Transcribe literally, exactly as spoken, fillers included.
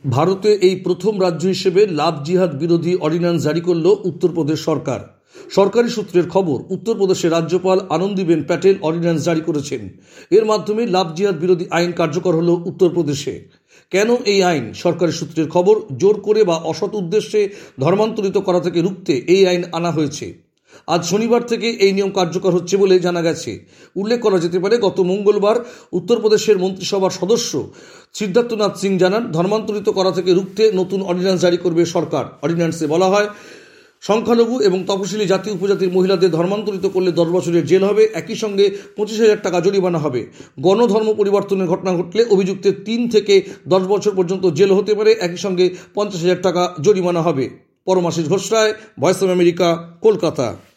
ভারতে এই প্রথম রাজ্য হিসেবে লাভ জিহাদ বিরোধী অর্ডিন্যান্স জারি করল উত্তরপ্রদেশ সরকার। সরকারি সূত্রের খবর, উত্তরপ্রদেশের রাজ্যপাল আনন্দীবেন প্যাটেল অর্ডিন্যান্স জারি করেছেন। এর মাধ্যমে লাভ জিহাদ বিরোধী আইন কার্যকর হল উত্তরপ্রদেশে। কেন এই আইন? সরকারি সূত্রের খবর, জোর করে বা অসৎ উদ্দেশ্যে ধর্মান্তরিত করা থেকে রুখতে এই আইন আনা হয়েছে। আজ শনিবার থেকে এই নিয়ম কার্যকর হচ্ছে বলে জানা গেছে। উল্লেখ করা যেতে পারে, গত মঙ্গলবার উত্তরপ্রদেশের মন্ত্রিসভার সদস্য সিদ্ধার্থনাথ সিং জানান, ধর্মান্তরিত করা থেকে রুখতে নতুন অর্ডিন্যান্স জারি করবে সরকার। অর্ডিন্যান্সে বলা হয়, সংখ্যালঘু এবং তপশিলি জাতি উপজাতির মহিলাদের ধর্মান্তরিত করলে দশ বছরের জেল হবে, একই সঙ্গে পঁচিশ হাজার টাকা জরিমানা হবে। গণধর্ম পরিবর্তনের ঘটনা ঘটলে অভিযুক্তের তিন থেকে দশ বছর পর্যন্ত জেল হতে পারে, একই সঙ্গে পঞ্চাশ হাজার টাকা জরিমানা হবে। পরমাশিস ঘোষ রায়, ভয়েস অফ আমেরিকা, কলকাতা।